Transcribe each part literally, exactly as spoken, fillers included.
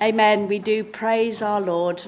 Amen. We do praise our Lord.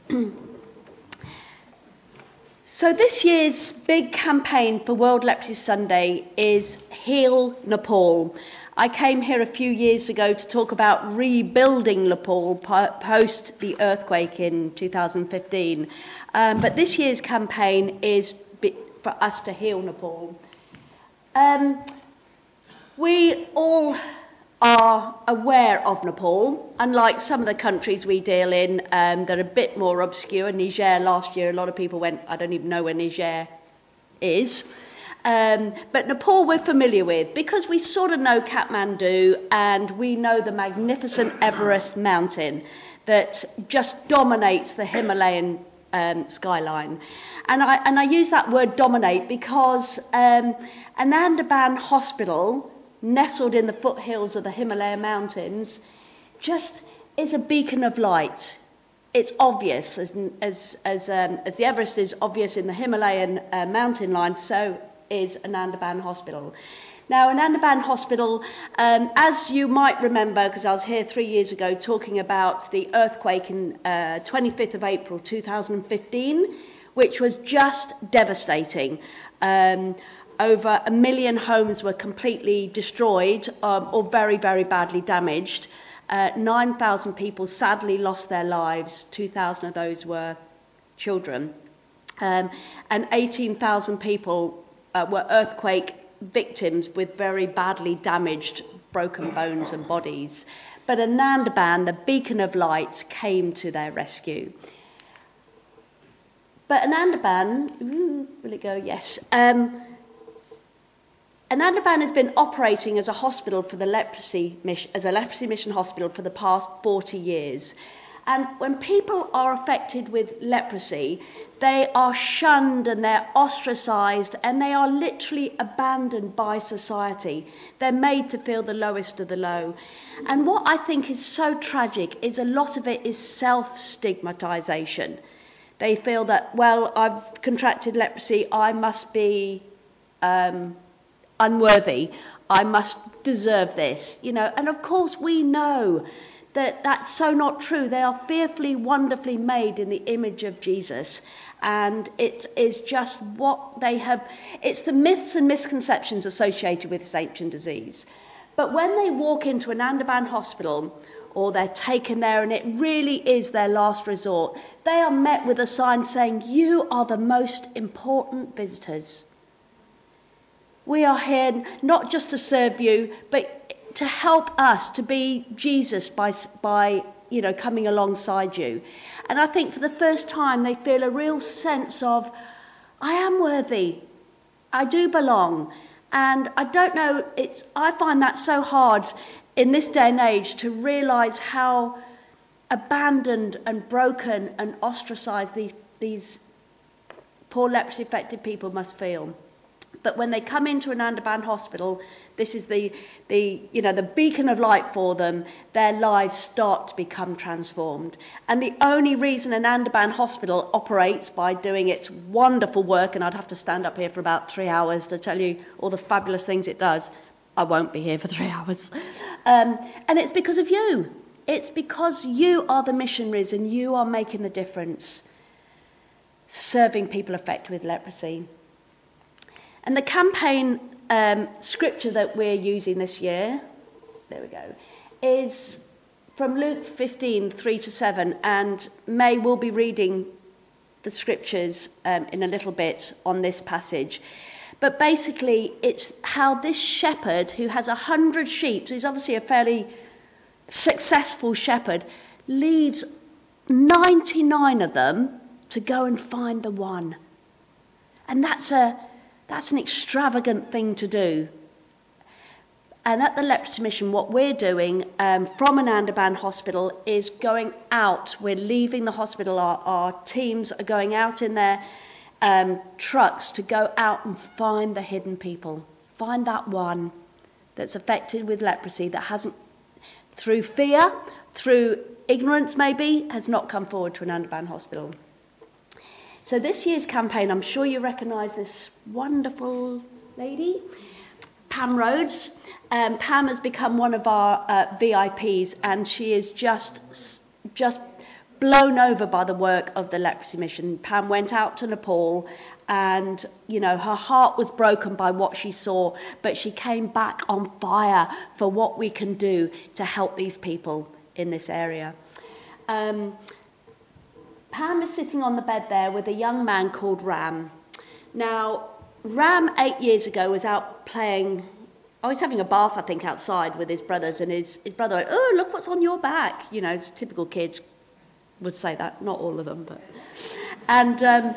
So this year's big campaign for World Leprosy Sunday is Heal Nepal. I came here a few years ago to talk about rebuilding Nepal post the earthquake in two thousand fifteen. Um, but this year's campaign is for us to heal Nepal. Um, we all are aware of Nepal, unlike some of the countries we deal in um, that are a bit more obscure. Niger last year, a lot of people went, I don't even know where Niger is. Um, but Nepal we're familiar with because we sort of know Kathmandu and we know the magnificent Everest mountain that just dominates the Himalayan um, skyline. And I, and I use that word dominate because um, Anandaban Hospital, nestled in the foothills of the Himalaya mountains, just is a beacon of light. It's obvious, as as as, um, as the Everest is obvious in the Himalayan uh, mountain line, so is Anandaban Hospital. Now, Anandaban Hospital, um, as you might remember, because I was here three years ago talking about the earthquake in uh, twenty-fifth of April two thousand fifteen, which was just devastating. Um, Over a million homes were completely destroyed um, or very, very badly damaged. Uh, nine thousand people sadly lost their lives. two thousand of those were children. Um, and eighteen thousand people uh, were earthquake victims with very badly damaged, broken bones and bodies. But Anandaban, the beacon of light, came to their rescue. But Anandaban, ooh, will it go? Yes. Um, Anandaban has been operating as a hospital for the leprosy mission, as a leprosy mission hospital for the past forty years. And when people are affected with leprosy, they are shunned and they're ostracised and they are literally abandoned by society. They're made to feel the lowest of the low. And what I think is so tragic is a lot of it is self-stigmatisation. They feel that, well, I've contracted leprosy, I must be Um, unworthy, I must deserve this, you know. And of course we know that that's so not true. They are fearfully, wonderfully made in the image of Jesus, and it is just what they have, it's the myths and misconceptions associated with this ancient disease. But when they walk into an Anandaban hospital, or they're taken there and it really is their last resort, they are met with a sign saying, you are the most important visitors. We are here not just to serve you, but to help us to be Jesus by, by you know, coming alongside you. And I think for the first time they feel a real sense of, I am worthy, I do belong. And I don't know, it's, I find that so hard in this day and age to realise how abandoned and broken and ostracised these, these poor leprosy affected people must feel. But when they come into an Anandaban hospital, this is the, the, you know, the beacon of light for them. Their lives start to become transformed. And the only reason an Anandaban hospital operates by doing its wonderful work, and I'd have to stand up here for about three hours to tell you all the fabulous things it does. I won't be here for three hours. Um, and it's because of you. It's because you are the missionaries and you are making the difference, serving people affected with leprosy. And the campaign um, scripture that we're using this year, there we go, is from Luke fifteen, three to seven. And May will be reading the scriptures um, in a little bit on this passage. But basically, it's how this shepherd who has a hundred sheep, so he's obviously a fairly successful shepherd, leaves ninety-nine of them to go and find the one. And that's a That's an extravagant thing to do. And at the Leprosy Mission, what we're doing um, from Anandaban Hospital is going out. We're leaving the hospital. Our, our teams are going out in their um, trucks to go out and find the hidden people. Find that one that's affected with leprosy that hasn't, through fear, through ignorance maybe, has not come forward to Anandaban Hospital. So this year's campaign, I'm sure you recognise this wonderful lady, Pam Rhodes. Um, Pam has become one of our uh, V I Ps, and she is just just blown over by the work of the leprosy mission. Pam went out to Nepal and, you know, her heart was broken by what she saw, but she came back on fire for what we can do to help these people in this area. Um, Pam is sitting on the bed there with a young man called Ram. Now, Ram, eight years ago, was out playing. I was having a bath, I think, outside with his brothers, and his, his brother went, "Oh, look what's on your back." You know, typical kids would say that, not all of them, but. And um,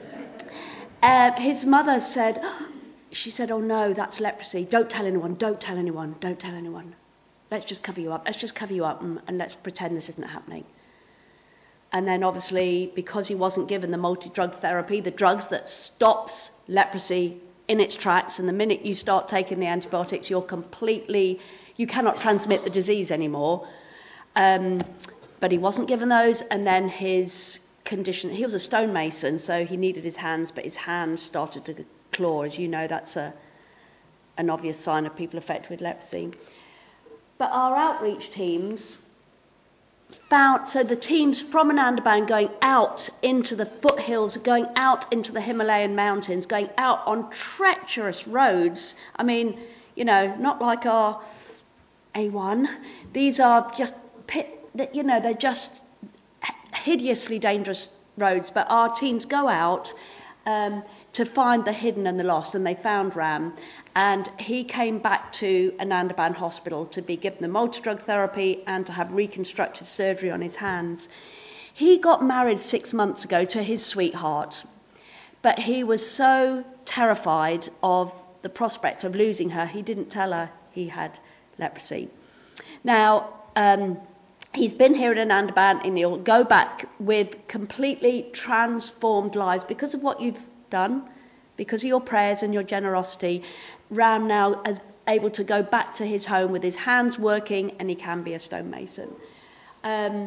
uh, his mother said, she said, "Oh no, that's leprosy. Don't tell anyone, don't tell anyone, don't tell anyone. Let's just cover you up, let's just cover you up and, and let's pretend this isn't happening." And then obviously, because he wasn't given the multi-drug therapy, the drugs that stops leprosy in its tracks, and the minute you start taking the antibiotics, you're completely, you cannot transmit the disease anymore. Um, but he wasn't given those, and then his condition, he was a stonemason, so he needed his hands, but his hands started to claw. As you know, that's a, an obvious sign of people affected with leprosy. But our outreach teams found, so the teams from Anandaban going out into the foothills, going out into the Himalayan mountains, going out on treacherous roads. I mean, you know, not like our A one. These are just, you know, they're just hideously dangerous roads. But our teams go out um, to find the hidden and the lost, and they found Ram. And he came back to Anandaban Hospital to be given the multi-drug therapy and to have reconstructive surgery on his hands. He got married six months ago to his sweetheart, but he was so terrified of the prospect of losing her, he didn't tell her he had leprosy. Now, um, he's been here at Anandaban, and he'll go back with completely transformed lives because of what you've done, because of your prayers and your generosity. Ram now is able to go back to his home with his hands working, and he can be a stonemason. Um,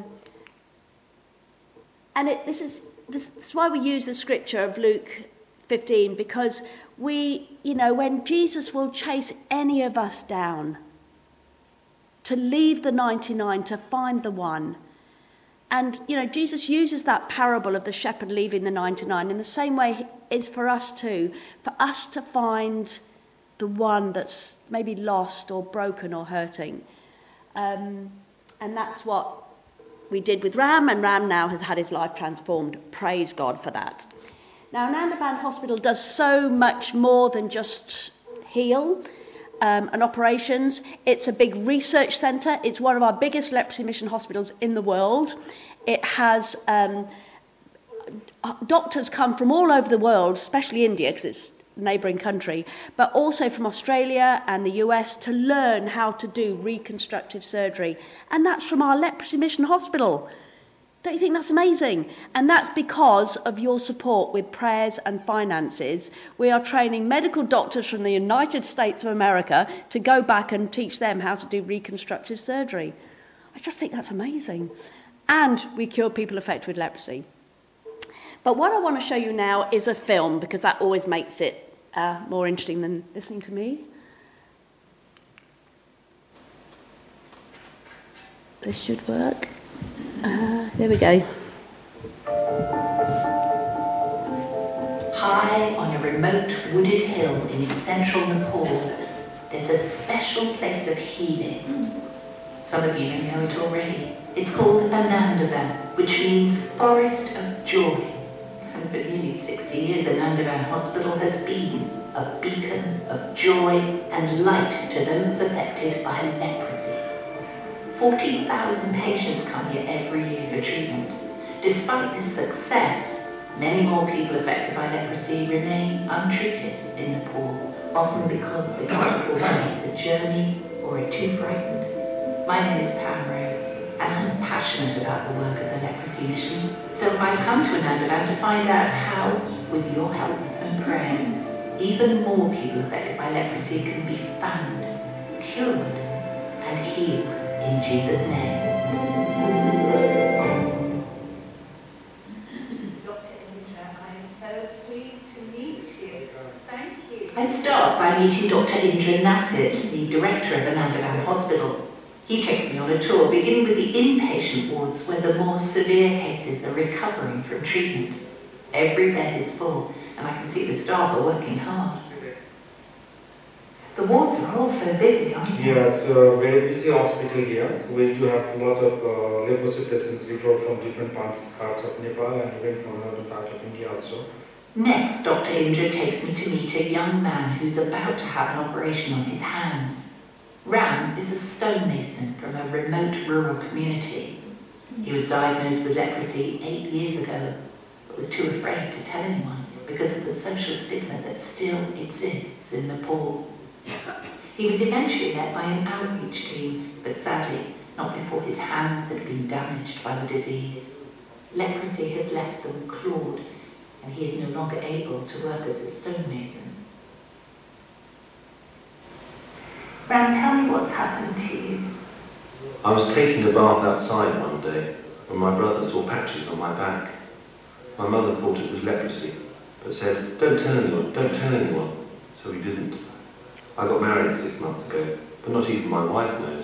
and it, this is this, this is why we use the scripture of Luke fifteen, because we, you know, when Jesus will chase any of us down to leave the ninety-nine to find the one. And, you know, Jesus uses that parable of the shepherd leaving the ninety-nine in the same way it's for us too, for us to find the one that's maybe lost or broken or hurting. Um, and that's what we did with Ram, and Ram now has had his life transformed. Praise God for that. Now, Anandaban Hospital does so much more than just heal um, and operations. It's a big research centre. It's one of our biggest leprosy mission hospitals in the world. It has um, doctors come from all over the world, especially India, because it's a neighbouring country, but also from Australia and the U S to learn how to do reconstructive surgery. And that's from our leprosy mission hospital. Don't you think that's amazing? And that's because of your support with prayers and finances. We are training medical doctors from the United States of America to go back and teach them how to do reconstructive surgery. I just think that's amazing. And we cure people affected with leprosy. But what I want to show you now is a film, because that always makes it uh, more interesting than listening to me. This should work. Uh, there we go. High on a remote wooded hill in central Nepal, there's a special place of healing. Some of you may know it already. It's called Anandaban, which means forest of joy. And for nearly sixty years, Anandaban Hospital has been a beacon of joy and light to those affected by leprosy. forty thousand patients come here every year for treatment. Despite this success, many more people affected by leprosy remain untreated in Nepal, often because they can't afford to make the journey or are too frightened. My name is Pam Rose, and I'm passionate about the work of the leprosy mission. So I've come to Anandaban to find out how, with your help and prayers, even more people affected by leprosy can be found, cured, and healed in Jesus' name. Doctor Indra, I'm so pleased to meet you. Thank you. I start by meeting Doctor Indra Nathit, the director of Anandaban Hospital. He takes me on a tour, beginning with the inpatient wards where the more severe cases are recovering from treatment. Every bed is full, and I can see the staff are working hard. The wards are all so busy, aren't they? Yes, uh, very busy hospital here. We do have a lot of uh, leprosy patients we brought from different parts, parts of Nepal and even from another part of India also. Next, Doctor Indra takes me to meet a young man who's about to have an operation on his hands. Ram is a stonemason from a remote rural community. He was diagnosed with leprosy eight years ago, but was too afraid to tell anyone because of the social stigma that still exists in Nepal. He was eventually met by an outreach team, but sadly, not before his hands had been damaged by the disease. Leprosy has left them clawed, and he is no longer able to work as a stonemason. Ram, tell me what's happened to you. I was taking a bath outside one day when my brother saw patches on my back. My mother thought it was leprosy, but said, "Don't tell anyone, don't tell anyone," so we didn't. I got married six months ago, but not even my wife knows.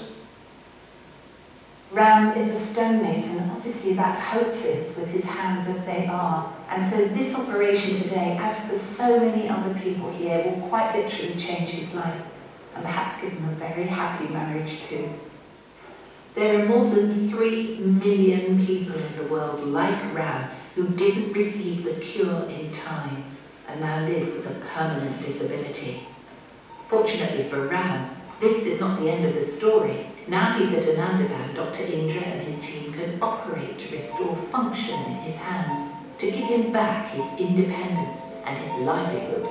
Ram is a stonemason. Obviously that's hopeless with his hands as they are. And so this operation today, as for so many other people here, will quite literally change his life and perhaps give him a very happy marriage too. There are more than three million people in the world like Ram who didn't receive the cure in time and now live with a permanent disability. Fortunately for Ram, this is not the end of the story. Now he's at Anandavan, Doctor Indra and his team can operate to restore function in his hands, to give him back his independence and his livelihood.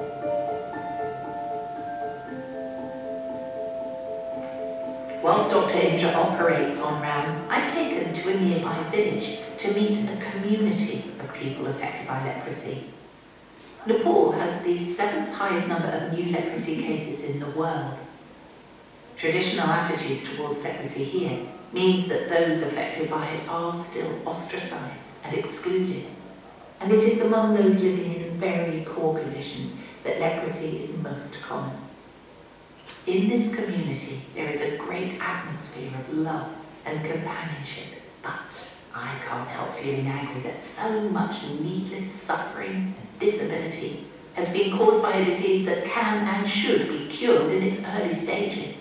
Whilst Doctor Indra operates on Ram, I'm taken to a nearby village to meet a community of people affected by leprosy. Nepal has the seventh highest number of new leprosy cases in the world. Traditional attitudes towards leprosy here means that those affected by it are still ostracized and excluded. And it is among those living in very poor conditions that leprosy is most common. In this community, there is a great atmosphere of love and companionship, but I can't help feeling angry that so much needless suffering and disability has been caused by a disease that can and should be cured in its early stages.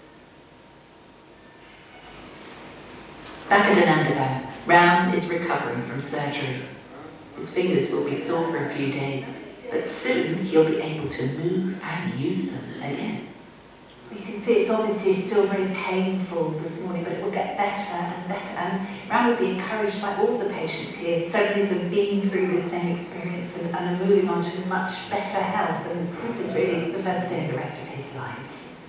Back at Anandavan, Ram is recovering from surgery. His fingers will be sore for a few days, but soon he'll be able to move and use them again. You can see it's obviously still very painful this morning, but it will get better and better. And Ram will be encouraged by all the patients here. So many of them have been through the same experience and, and are moving on to much better health. And this is really the first day of the rest of his life.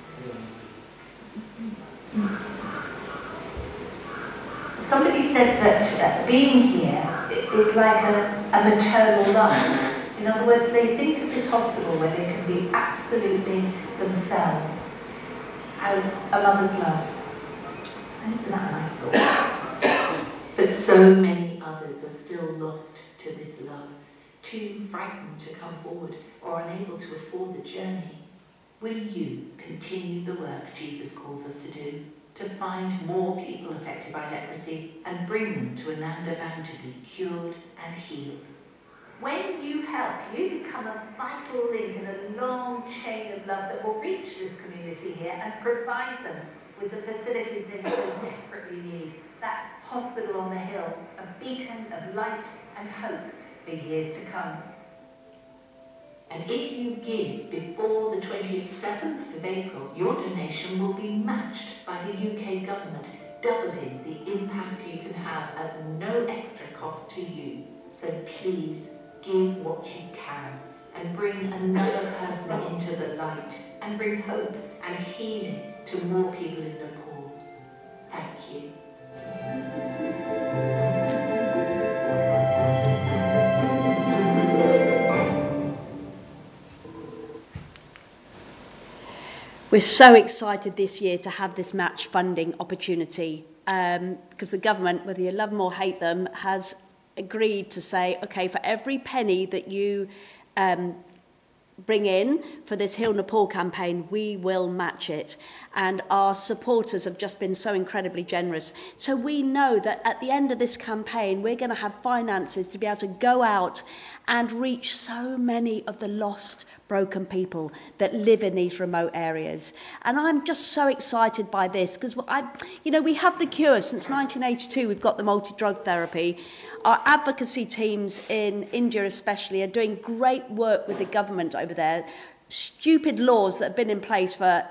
Somebody said that uh, being here is like a, a maternal love. In other words, they think of this hospital where they can be absolutely themselves as a mother's love. And isn't that a nice thought? But so many others are still lost to this love, too frightened to come forward or unable to afford the journey. Will you continue the work Jesus calls us to do? To find more people affected by leprosy and bring them to Anandavan to be cured and healed. When you help, you become a vital link in a long chain of love that will reach this community here and provide them with the facilities they so desperately need. That hospital on the hill, a beacon of light and hope for years to come. And if you give before the twenty-seventh of April, your donation will be matched by the U K government, doubling the impact you can have at no extra cost to you. So please, give what you can and bring another person into the light and bring hope and healing to more people in Nepal. Thank you. We're so excited this year to have this match funding opportunity um, because the government, whether you love them or hate them, has agreed to say, okay, for every penny that you um, bring in for this Heal Nepal campaign, we will match it. And our supporters have just been so incredibly generous. So we know that at the end of this campaign, we're going to have finances to be able to go out and reach so many of the lost, broken people that live in these remote areas. And I'm just so excited by this because, I, you know, we have the cure. Since nineteen eighty-two, we've got the multi-drug therapy. Our advocacy teams in India especially are doing great work with the government over there. Stupid laws that have been in place for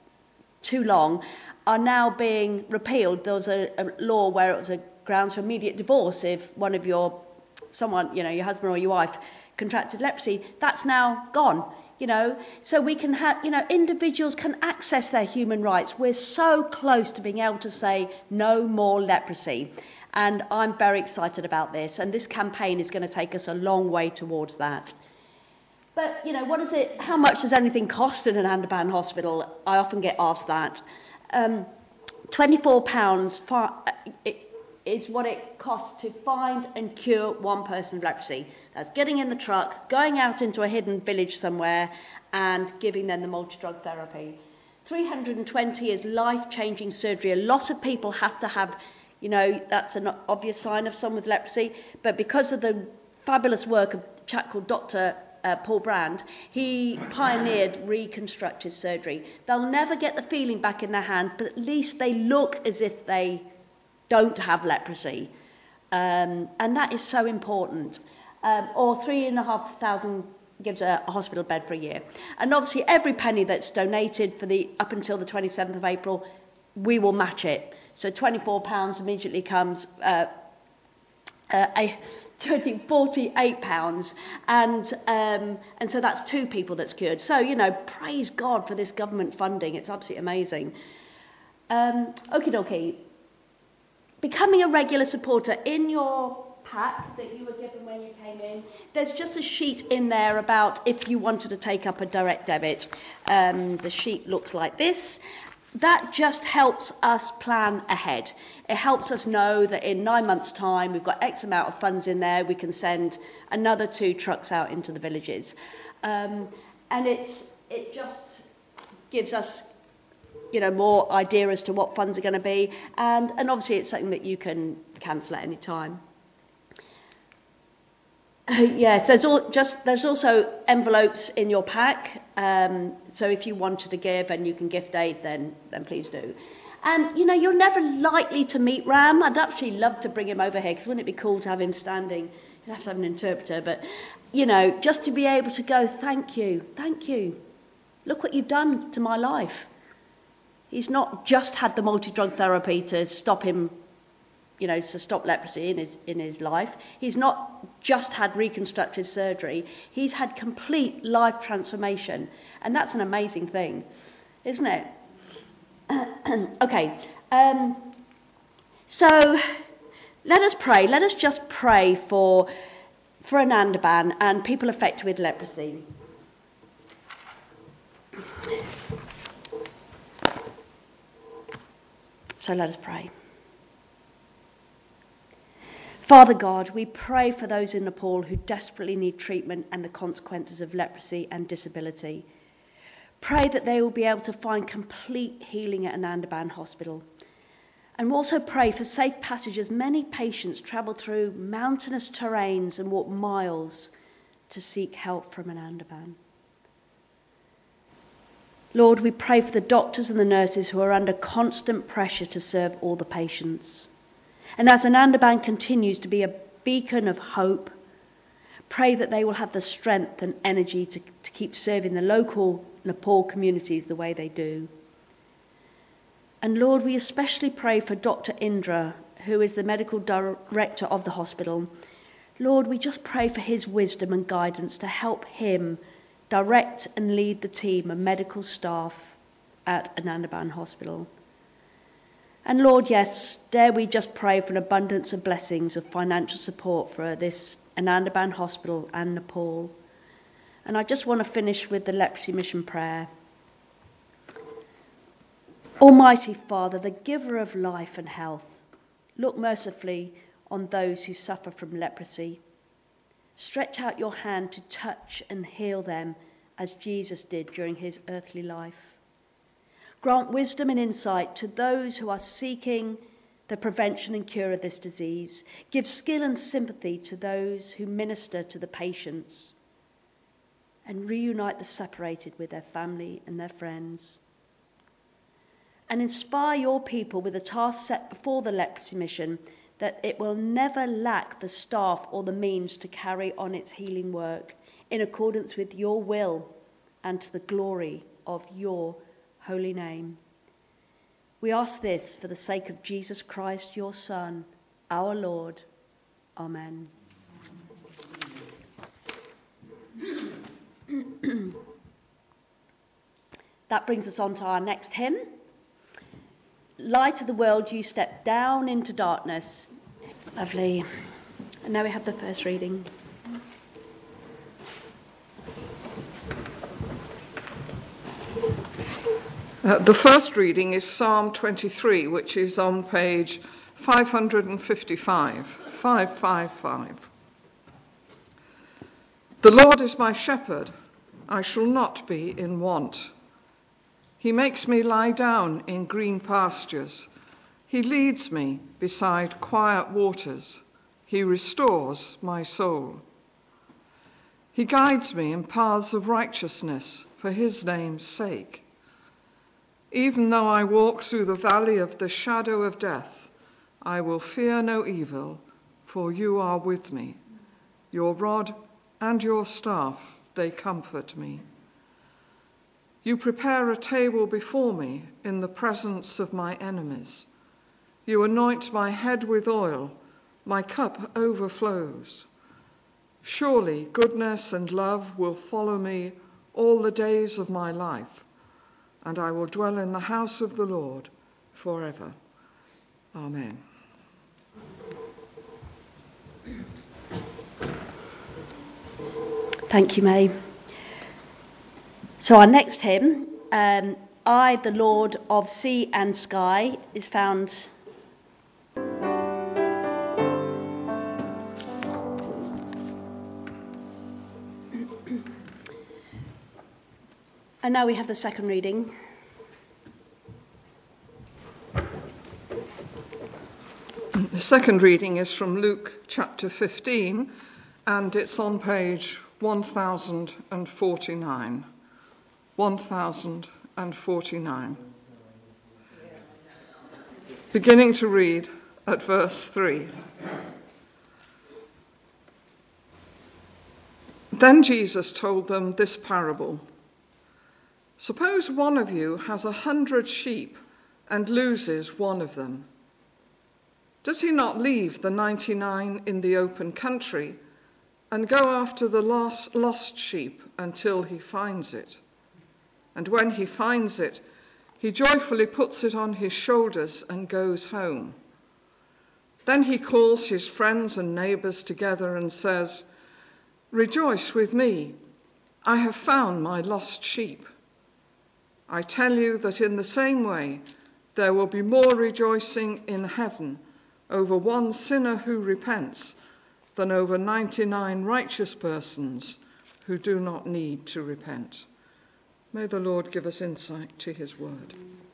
too long are now being repealed. There was a, a law where it was a grounds for immediate divorce if one of your, someone, you know, your husband or your wife contracted leprosy. That's now gone, you know. So we can have, you know, individuals can access their human rights. We're so close to being able to say no more leprosy. And I'm very excited about this. And this campaign is going to take us a long way towards that. But, you know, what is it? How much does anything cost in an Andaman hospital? I often get asked that. Um, twenty-four pounds for, uh, it, is what it costs to find and cure one person with leprosy. That's getting in the truck, going out into a hidden village somewhere, and giving them the multi-drug therapy. three hundred twenty is life-changing surgery. A lot of people have to have, you know, that's an obvious sign of someone with leprosy, but because of the fabulous work of a chap called Doctor Uh, Paul Brand, he pioneered reconstructive surgery. They'll never get the feeling back in their hands, but at least they look as if they don't have leprosy. Um, and that is so important. Um, or three and a half thousand gives a, a hospital bed for a year. And obviously every penny that's donated for the up until the twenty-seventh of April, we will match it. So twenty-four pounds immediately comes uh, uh, a forty-eight pounds, and um, and so that's two people that's cured. So, you know, praise God for this government funding. It's absolutely amazing. Um, okie dokie. Becoming a regular supporter, in your pack that you were given when you came in, there's just a sheet in there about if you wanted to take up a direct debit. Um, the sheet looks like this. That just helps us plan ahead. It helps us know that in nine months' time we've got X amount of funds in there. We can send another two trucks out into the villages, um, and it's it just gives us, you know, more idea as to what funds are going to be, and and obviously it's something that you can cancel at any time. Yes, there's all, just there's also envelopes in your pack. Um, so if you wanted to give and you can gift aid, then then please do. And you know, you're never likely to meet Ram. I'd actually love to bring him over here because wouldn't it be cool to have him standing? You'd have to have an interpreter, but you know, just to be able to go, thank you, thank you. Look what you've done to my life. He's not just had the multi-drug therapy to stop him, you know, to stop leprosy in his in his life. He's not just had reconstructive surgery. He's had complete life transformation, and that's an amazing thing, isn't it? Okay, um, so let us pray. Let us just pray for for Anandaban and people affected with leprosy. So let us pray. Father God, we pray for those in Nepal who desperately need treatment and the consequences of leprosy and disability. Pray that they will be able to find complete healing at Anandaban Hospital. And we also pray for safe passage as many patients travel through mountainous terrains and walk miles to seek help from Anandaban. Lord, we pray for the doctors and the nurses who are under constant pressure to serve all the patients. And as Anandaban continues to be a beacon of hope, pray that they will have the strength and energy to, to keep serving the local Nepal communities the way they do. And Lord, we especially pray for Doctor Indra, who is the medical director of the hospital. Lord, we just pray for his wisdom and guidance to help him direct and lead the team of medical staff at Anandaban Hospital. And Lord, yes, dare we just pray for an abundance of blessings of financial support for this Anandaban Hospital and Nepal. And I just want to finish with the Leprosy Mission prayer. Almighty Father, the giver of life and health, look mercifully on those who suffer from leprosy. Stretch out your hand to touch and heal them as Jesus did during his earthly life. Grant wisdom and insight to those who are seeking the prevention and cure of this disease. Give skill and sympathy to those who minister to the patients, and reunite the separated with their family and their friends. And inspire your people with the task set before the leprosy mission, that it will never lack the staff or the means to carry on its healing work in accordance with your will and to the glory of your holy name. We ask this for the sake of Jesus Christ, your Son, our Lord. Amen. That brings us on to our next hymn. Light of the world, you step down into darkness. Lovely. And now we have the first reading. Uh, the first reading is Psalm twenty-three, which is on page five fifty-five, five fifty-five. The Lord is my shepherd, I shall not be in want. He makes me lie down in green pastures. He leads me beside quiet waters. He restores my soul. He guides me in paths of righteousness for his name's sake. Even though I walk through the valley of the shadow of death, I will fear no evil, for you are with me. Your rod and your staff, they comfort me. You prepare a table before me in the presence of my enemies. You anoint my head with oil, my cup overflows. Surely goodness and love will follow me all the days of my life, and I will dwell in the house of the Lord forever. Amen. Thank you, May. So our next hymn, um, I, the Lord of Sea and Sky, is found... And now we have the second reading. The second reading is from Luke chapter fifteen, and it's on page one thousand forty-nine. one thousand forty-nine. Beginning to read at verse three. Then Jesus told them this parable. Suppose one of you has a hundred sheep and loses one of them. Does he not leave the ninety-nine in the open country and go after the lost, lost sheep until he finds it? And when he finds it, he joyfully puts it on his shoulders and goes home. Then he calls his friends and neighbours together and says, "Rejoice with me, I have found my lost sheep." I tell you that in the same way, there will be more rejoicing in heaven over one sinner who repents than over ninety-nine righteous persons who do not need to repent. May the Lord give us insight to his word.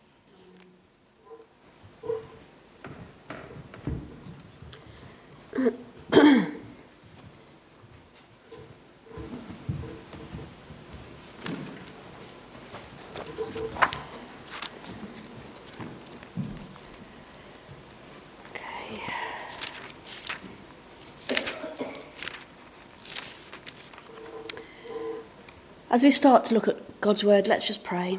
As we start to look at God's word, let's just pray.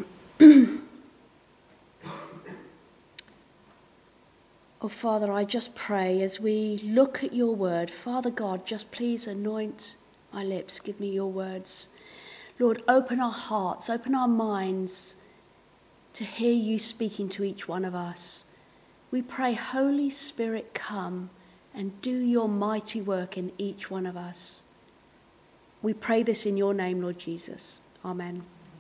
Oh, Father, I just pray as we look at your word, Father God, just please anoint my lips, give me your words. Lord, open our hearts, open our minds to hear you speaking to each one of us. We pray, Holy Spirit, come and do your mighty work in each one of us. We pray this in your name, Lord Jesus. Amen.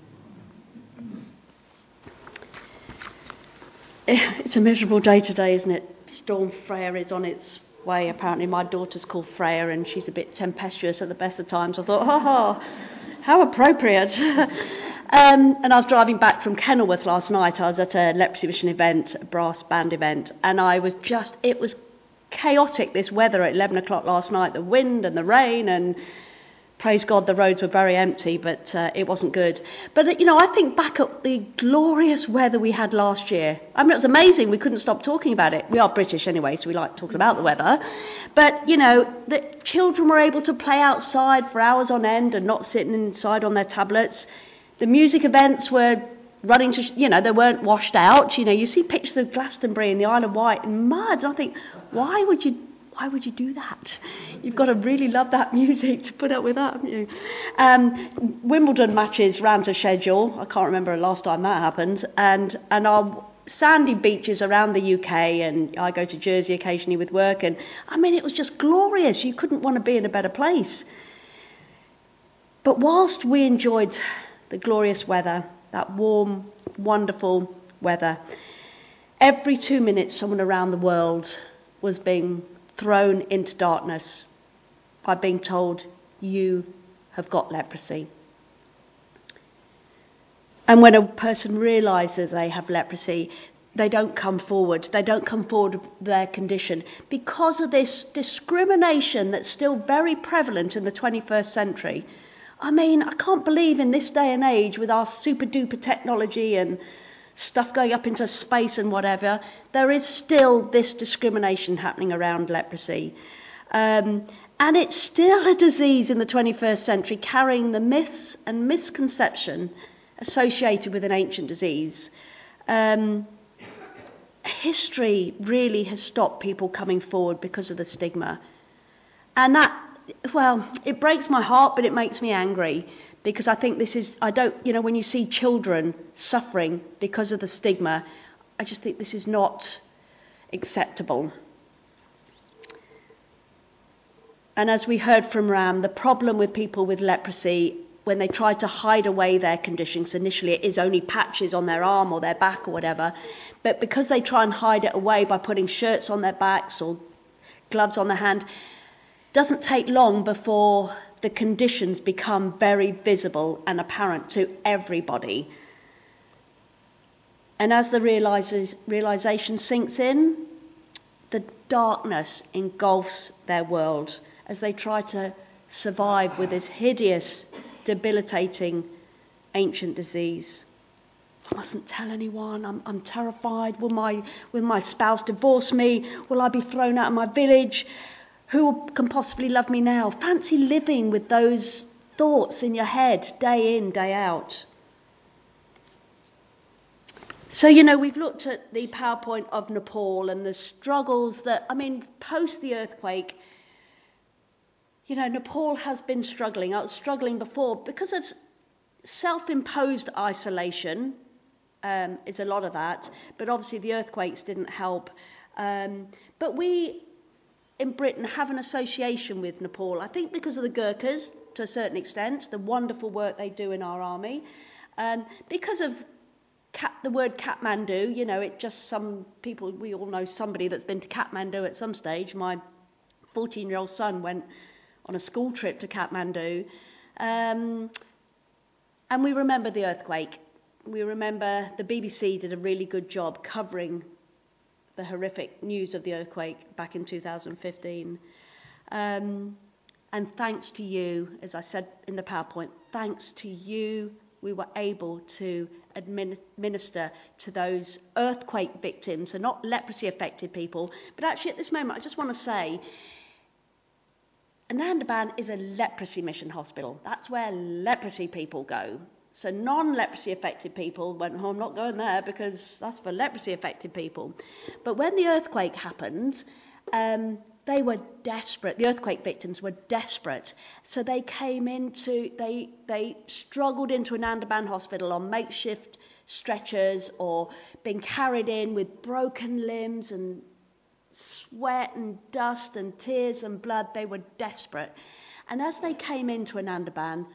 It's a miserable day today, isn't it? Storm Freya is on its way. Apparently my daughter's called Freya and she's a bit tempestuous at the best of times. I thought, ha ha, How appropriate. um, and I was driving back from Kenilworth last night. I was at a Leprosy Mission event, a brass band event, and I was just, it was chaotic, this weather at eleven o'clock last night, the wind and the rain, and praise God the roads were very empty, but uh, it wasn't good. But, you know, I think back at the glorious weather we had last year. I mean, it was amazing. We couldn't stop talking about it. We are British anyway, so we like talking about the weather. But, you know, the children were able to play outside for hours on end and not sitting inside on their tablets. The music events were running to, you know, they weren't washed out. You know, you see pictures of Glastonbury and the Isle of Wight in mud. And I think, why would you Why would you do that? You've got to really love that music to put up with that, haven't you? Um, Wimbledon matches ran to schedule. I can't remember the last time that happened. And and our sandy beaches around the U K, and I go to Jersey occasionally with work. And I mean, it was just glorious. You couldn't want to be in a better place. But whilst we enjoyed the glorious weather, that warm, wonderful weather, every two minutes someone around the world was being thrown into darkness by being told, you have got leprosy. And when a person realises they have leprosy, they don't come forward. They don't come forward with their condition because of this discrimination that's still very prevalent in the twenty-first century. I mean, I can't believe in this day and age with our super duper technology and stuff going up into space and whatever, there is still this discrimination happening around leprosy. Um, and it's still a disease in the twenty-first century, carrying the myths and misconception associated with an ancient disease. Um, history really has stopped people coming forward because of the stigma. And that, well, it breaks my heart, but it makes me angry. Because I think this is, I don't, you know, when you see children suffering because of the stigma, I just think this is not acceptable. And as we heard from Ram, the problem with people with leprosy, when they try to hide away their conditions, initially it is only patches on their arm or their back or whatever, but because they try and hide it away by putting shirts on their backs or gloves on their hand, doesn't take long before the conditions become very visible and apparent to everybody. And as the realizes, realization sinks in, the darkness engulfs their world as they try to survive with this hideous, debilitating, ancient disease. I mustn't tell anyone. I'm, I'm terrified. Will my, will my spouse divorce me? Will I be thrown out of my village? Who can possibly love me now? Fancy living with those thoughts in your head day in, day out. So, you know, we've looked at the PowerPoint of Nepal and the struggles that, I mean, post the earthquake, you know, Nepal has been struggling. I was struggling before because of self-imposed isolation, um, is a lot of that. But obviously the earthquakes didn't help. Um, but we in Britain have an association with Nepal, I think because of the Gurkhas, to a certain extent, the wonderful work they do in our army. Um, because of Kat, the word Kathmandu, you know, it just some people, we all know somebody that's been to Kathmandu at some stage. My fourteen-year-old son went on a school trip to Kathmandu. Um, and we remember the earthquake. We remember the B B C did a really good job covering the horrific news of the earthquake back in two thousand fifteen. Um, and thanks to you, as I said in the PowerPoint, thanks to you, we were able to administer to those earthquake victims, and not leprosy-affected people. But actually at this moment, I just want to say, Anandaban is a leprosy mission hospital. That's where leprosy people go. So non-leprosy affected people went, oh, I'm not going there because that's for leprosy affected people. But when the earthquake happened, um, they were desperate. The earthquake victims were desperate. So they came into, they they struggled into Anandaban Hospital on makeshift stretchers or being carried in with broken limbs and sweat and dust and tears and blood. They were desperate. And as they came into Anandaban,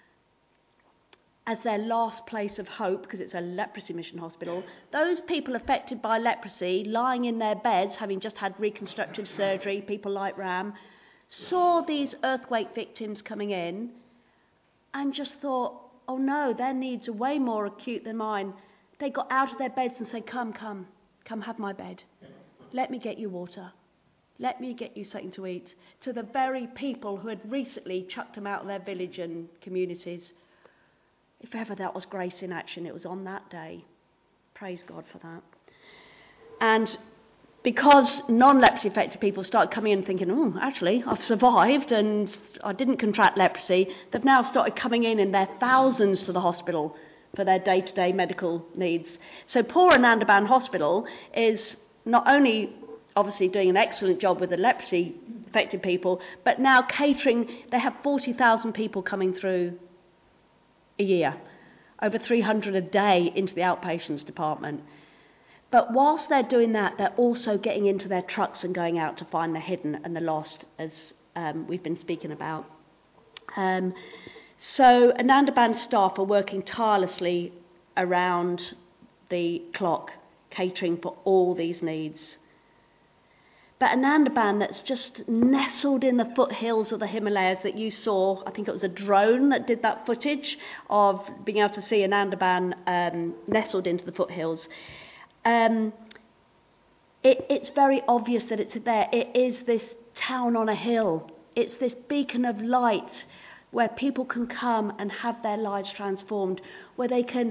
as their last place of hope, because it's a leprosy mission hospital, those people affected by leprosy, lying in their beds, having just had reconstructive surgery, people like Ram, saw these earthquake victims coming in, and just thought, oh no, their needs are way more acute than mine. They got out of their beds and said, come, come, come have my bed. Let me get you water. Let me get you something to eat. To the very people who had recently chucked them out of their village and communities. If ever that was grace in action, it was on that day. Praise God for that. And because non-leprosy affected people started coming in thinking, oh, actually, I've survived and I didn't contract leprosy, they've now started coming in in their thousands to the hospital for their day-to-day medical needs. So poor Anandaban Hospital is not only obviously doing an excellent job with the leprosy affected people, but now catering, they have forty thousand people coming through a year, over three hundred a day into the outpatients department. But whilst they're doing that, they're also getting into their trucks and going out to find the hidden and the lost, as um, we've been speaking about. Um, so Anandaban staff are working tirelessly around the clock, catering for all these needs. But Anandaban, that's just nestled in the foothills of the Himalayas that you saw, I think it was a drone that did that footage of being able to see Anandaban um, nestled into the foothills. Um, it, it's very obvious that it's there. It is this town on a hill. It's this beacon of light where people can come and have their lives transformed, where they can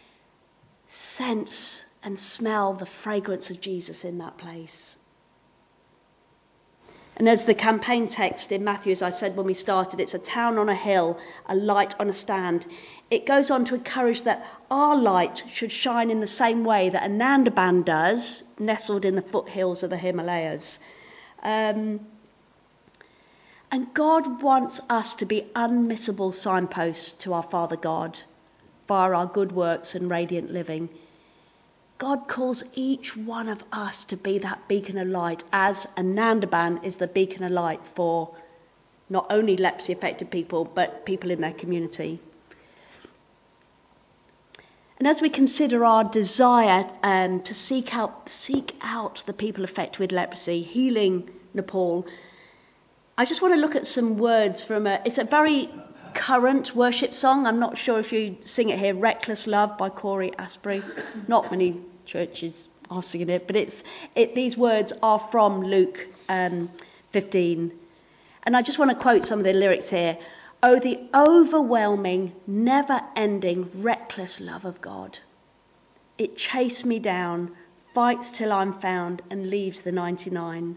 sense and smell the fragrance of Jesus in that place. And as the campaign text in Matthew, as I said when we started, it's a town on a hill, a light on a stand. It goes on to encourage that our light should shine in the same way that Anandaban does, nestled in the foothills of the Himalayas. Um, and God wants us to be unmissable signposts to our Father God via our good works and radiant living. God calls each one of us to be that beacon of light, as Anandaban is the beacon of light for not only leprosy affected people, but people in their community. And as we consider our desire um, to seek out, seek out the people affected with leprosy, healing Nepal, I just want to look at some words from a, it's a very current worship song. I'm not sure if you sing it here, Reckless Love by Corey Asprey. Not many churches are singing it, but it's it. These words are from Luke um, fifteen. And I just want to quote some of the lyrics here. Oh, the overwhelming, never-ending, reckless love of God. It chased me down, fights till I'm found, and leaves the ninety-nine.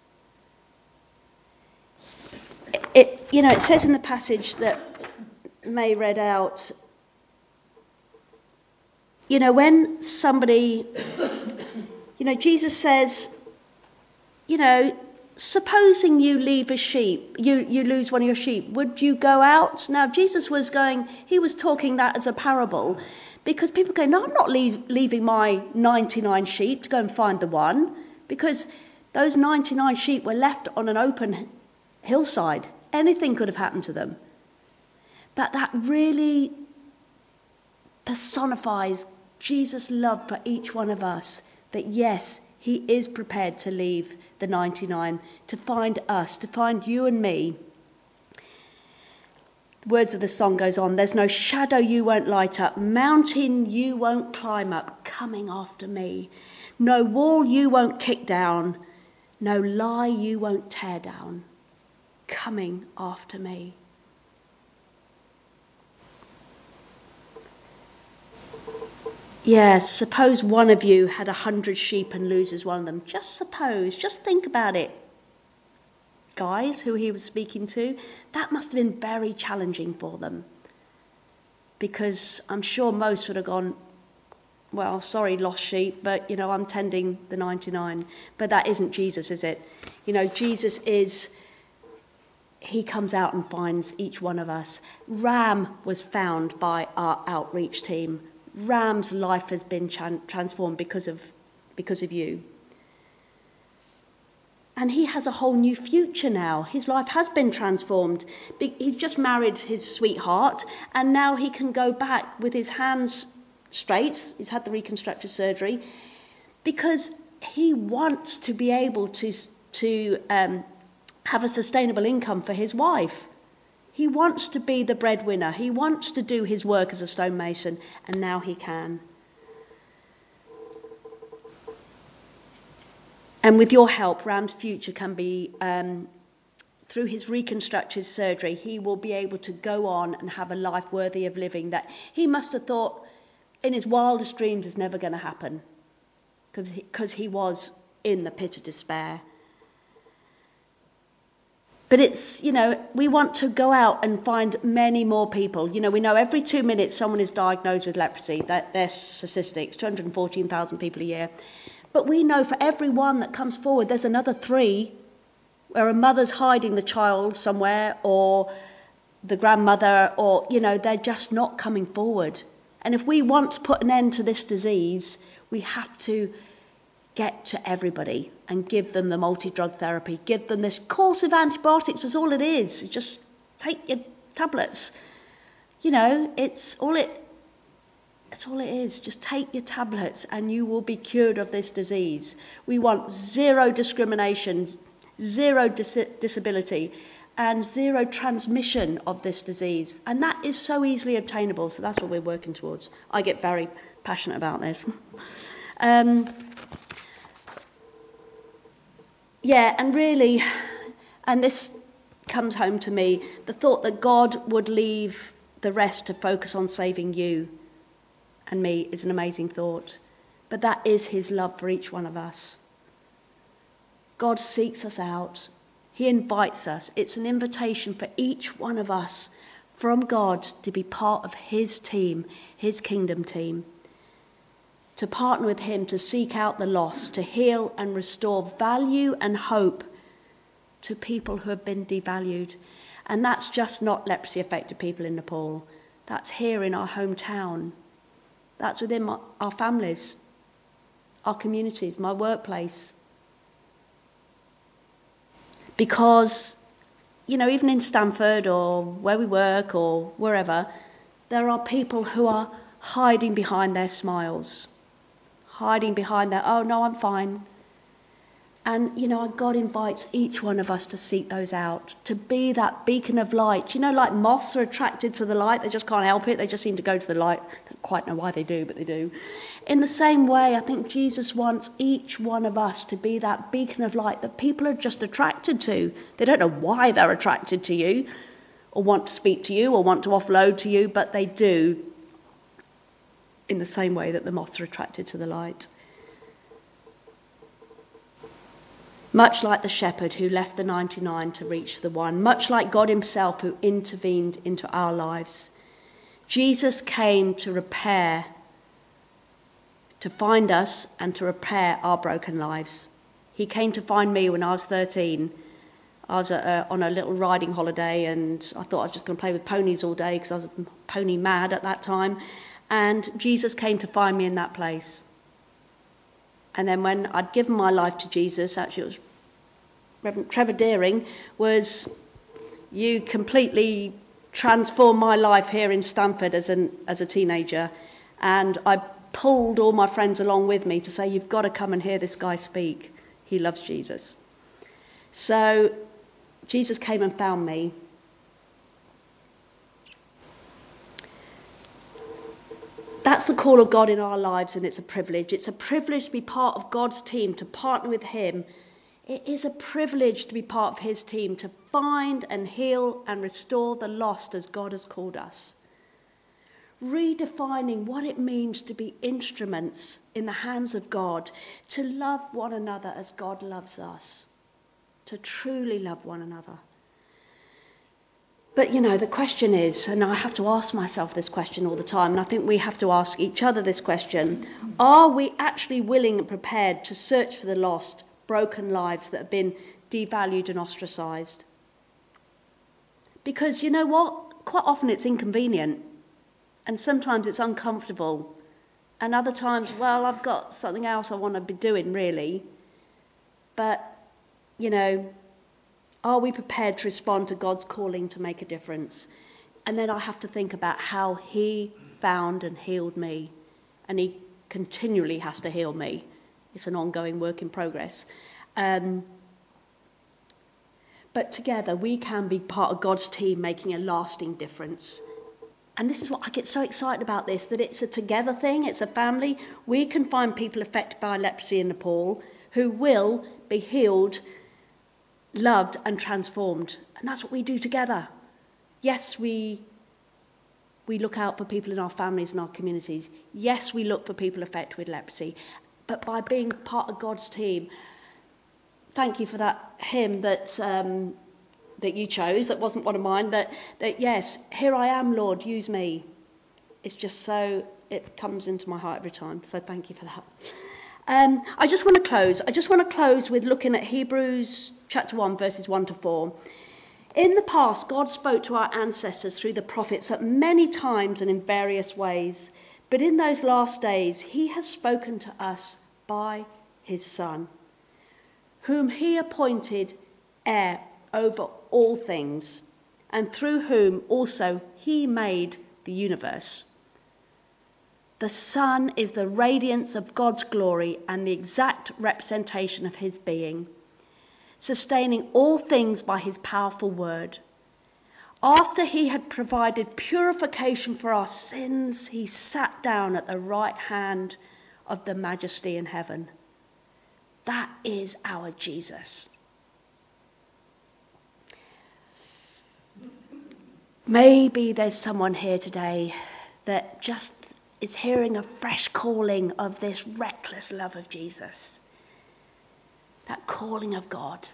It, it you know, it says in the passage that May read out, you know, when somebody, you know, Jesus says, you know, supposing you leave a sheep, you, you lose one of your sheep, would you go out? Now, Jesus was going, he was talking that as a parable, because people go, no, I'm not leave, leaving my ninety-nine sheep to go and find the one, because those ninety-nine sheep were left on an open hillside. Anything could have happened to them. But that really personifies Jesus' love for each one of us, that yes, he is prepared to leave the ninety-nine to find us, to find you and me. The words of the song goes on, there's no shadow you won't light up, mountain you won't climb up, coming after me. No wall you won't kick down, no lie you won't tear down, coming after me. Yes, suppose one of you had a hundred sheep and loses one of them. Just suppose, just think about it. Guys who he was speaking to, that must have been very challenging for them. Because I'm sure most would have gone, well, sorry, lost sheep, but, you know, I'm tending the ninety-nine. But that isn't Jesus, is it? You know, Jesus is, he comes out and finds each one of us. Ram was found by our outreach team. Ram's life has been tran- transformed because of because of you. And he has a whole new future now. His life has been transformed. He's just married his sweetheart, and now he can go back with his hands straight. He's had the reconstructive surgery because he wants to be able to to um, have a sustainable income for his wife. He wants to be the breadwinner. He wants to do his work as a stonemason, and now he can. And with your help, Ram's future can be, um, through his reconstructive surgery, he will be able to go on and have a life worthy of living that he must have thought in his wildest dreams is never going to happen, because he, 'cause he was in the pit of despair. But it's, you know, we want to go out and find many more people. You know, we know every two minutes someone is diagnosed with leprosy. That their statistics, two hundred fourteen thousand people a year. But we know for every one that comes forward, there's another three where a mother's hiding the child somewhere, or the grandmother, or, you know, they're just not coming forward. And if we want to put an end to this disease, we have to get to everybody and give them the multi-drug therapy, give them this course of antibiotics. That's all it is. You just take your tablets. You know, it's all it That's all it is. Just take your tablets and you will be cured of this disease. We want zero discrimination, zero dis- disability, and zero transmission of this disease. And that is so easily obtainable. So that's what we're working towards. I get very passionate about this. um, yeah, and really, and this comes home to me, the thought that God would leave the rest to focus on saving you and me is an amazing thought. But that is his love for each one of us. God seeks us out. He invites us. It's an invitation for each one of us from God to be part of his team, his kingdom team. To partner with him to seek out the lost, to heal and restore value and hope to people who have been devalued. And that's just not leprosy affected people in Nepal. That's here in our hometown. That's within my, our families, our communities, my workplace. Because, you know, even in Stamford or where we work or wherever, there are people who are hiding behind their smiles, hiding behind their, oh no, I'm fine. And, you know, God invites each one of us to seek those out, to be that beacon of light. You know, like moths are attracted to the light. They just can't help it. They just seem to go to the light. I don't quite know why they do, but they do. In the same way, I think Jesus wants each one of us to be that beacon of light that people are just attracted to. They don't know why they're attracted to you or want to speak to you or want to offload to you, but they do in the same way that the moths are attracted to the light. Much like the shepherd who left the ninety-nine to reach the one, much like God himself who intervened into our lives, Jesus came to repair, to find us and to repair our broken lives. He came to find me when I was thirteen. I was uh, on a little riding holiday and I thought I was just going to play with ponies all day because I was pony mad at that time. And Jesus came to find me in that place. And then when I'd given my life to Jesus, actually it was Reverend Trevor Deering, was, you completely transformed my life here in Stamford as an as a teenager. And I pulled all my friends along with me to say, you've got to come and hear this guy speak. He loves Jesus. So Jesus came and found me. That's the call of God in our lives, and it's a privilege. It's a privilege to be part of God's team, to partner with him. It is a privilege to be part of his team, to find and heal and restore the lost as God has called us. Redefining what it means to be instruments in the hands of God, to love one another as God loves us, to truly love one another. But, you know, the question is, and I have to ask myself this question all the time, and I think we have to ask each other this question, are we actually willing and prepared to search for the lost, broken lives that have been devalued and ostracised? Because, you know what? Quite often it's inconvenient, and sometimes it's uncomfortable, and other times, well, I've got something else I want to be doing, really. But, you know, are we prepared to respond to God's calling to make a difference? And then I have to think about how he found and healed me. And he continually has to heal me. It's an ongoing work in progress. Um, But together we can be part of God's team making a lasting difference. And this is what I get so excited about this, that it's a together thing, it's a family. We can find people affected by leprosy in Nepal who will be healed, loved and transformed. And that's what we do together. Yes, we we look out for people in our families and our communities. Yes, we look for people affected with leprosy. But by being part of God's team, thank you for that hymn that um, that you chose, that wasn't one of mine, that, that yes, here I am, Lord, use me. It's just so, it comes into my heart every time. So thank you for that. Um, I just want to close. I just want to close with looking at Hebrews chapter one, verses one to four. In the past, God spoke to our ancestors through the prophets at many times and in various ways. But in those last days, he has spoken to us by his Son, whom he appointed heir over all things, and through whom also he made the universe. The Son is the radiance of God's glory and the exact representation of his being, sustaining all things by his powerful word. After he had provided purification for our sins, he sat down at the right hand of the Majesty in heaven. That is our Jesus. Maybe there's someone here today that just is hearing a fresh calling of this reckless love of Jesus. That calling of God.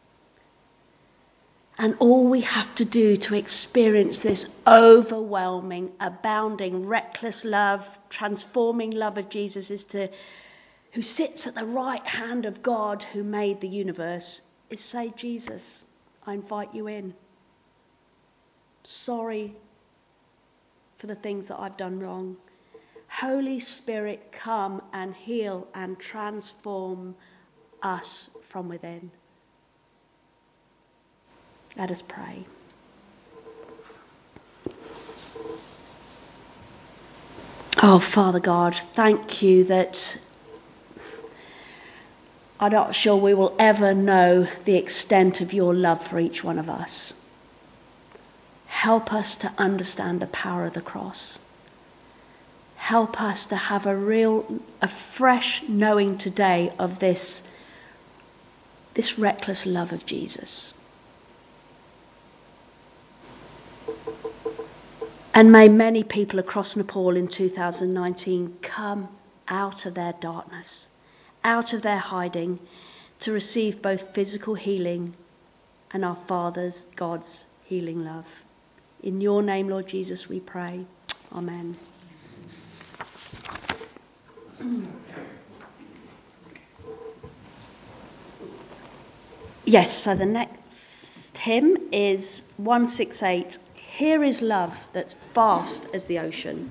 And all we have to do to experience this overwhelming, abounding, reckless love, transforming love of Jesus is to, who sits at the right hand of God who made the universe, is say, Jesus, I invite you in. Sorry for the things that I've done wrong. Holy Spirit, come and heal and transform us from within. Let us pray. Oh, Father God, thank you that I'm not sure we will ever know the extent of your love for each one of us. Help us to understand the power of the cross. Help us to have a real, a fresh knowing today of this, this reckless love of Jesus. And may many people across Nepal in two thousand nineteen come out of their darkness, out of their hiding, to receive both physical healing and our Father's, God's healing love. In your name, Lord Jesus, we pray. Amen. Yes, so the next hymn is one sixty-eight. Here is love that's vast as the ocean.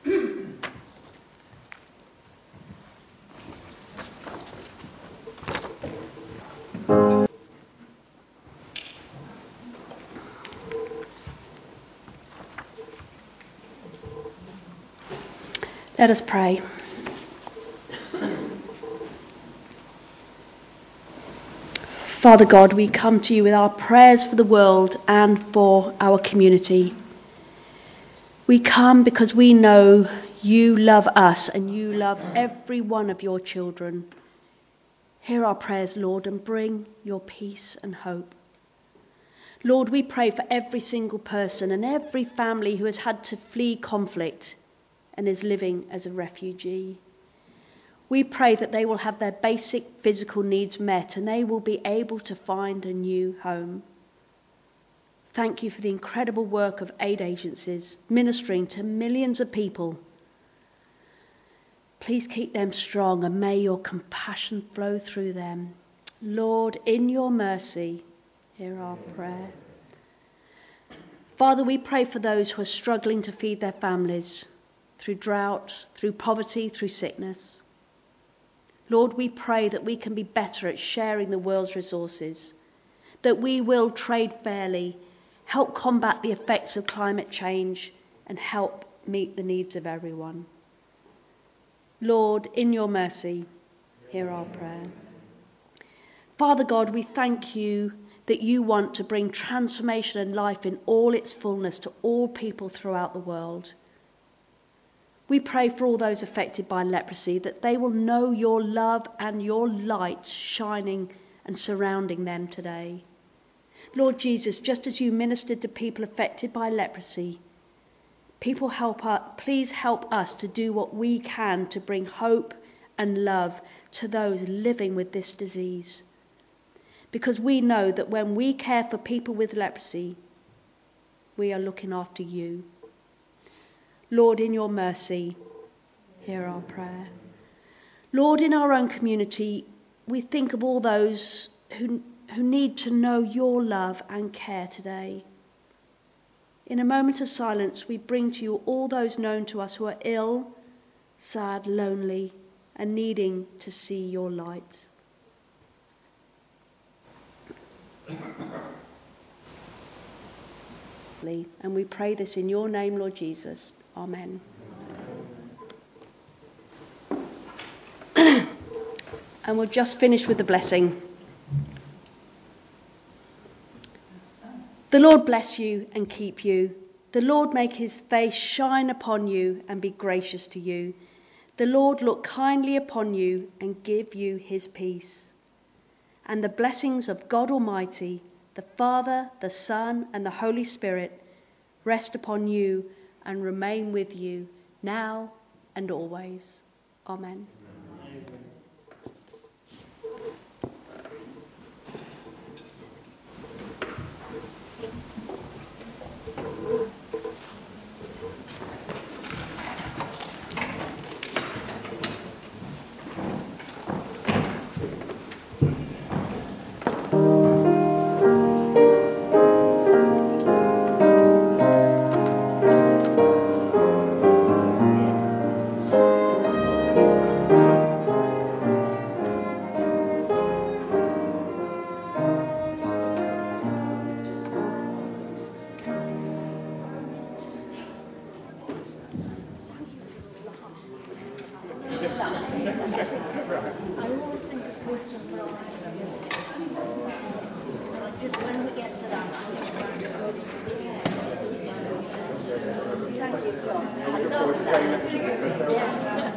Let us pray. Father God, we come to you with our prayers for the world and for our community. We come because we know you love us and you love every one of your children. Hear our prayers, Lord, and bring your peace and hope. Lord, we pray for every single person and every family who has had to flee conflict and is living as a refugee. We pray that they will have their basic physical needs met and they will be able to find a new home. Thank you for the incredible work of aid agencies ministering to millions of people. Please keep them strong and may your compassion flow through them. Lord, in your mercy, hear our prayer. Father, we pray for those who are struggling to feed their families through drought, through poverty, through sickness. Lord, we pray that we can be better at sharing the world's resources, that we will trade fairly, help combat the effects of climate change, and help meet the needs of everyone. Lord, in your mercy, hear our prayer. Father God, we thank you that you want to bring transformation and life in all its fullness to all people throughout the world. We pray for all those affected by leprosy, that they will know your love and your light shining and surrounding them today. Lord Jesus, just as you ministered to people affected by leprosy, people help us, please help us to do what we can to bring hope and love to those living with this disease. Because we know that when we care for people with leprosy, we are looking after you. Lord, in your mercy, hear our prayer. Lord, in our own community, we think of all those who, who need to know your love and care today. In a moment of silence, we bring to you all those known to us who are ill, sad, lonely, and needing to see your light. And we pray this in your name, Lord Jesus. Amen. And we'll just finish with the blessing. The Lord bless you and keep you. The Lord make his face shine upon you and be gracious to you. The Lord look kindly upon you and give you his peace. And the blessings of God Almighty, the Father, the Son, and the Holy Spirit rest upon you and remain with you now and always. Amen. Just when we get to that, thank you, John. I love that. Yeah.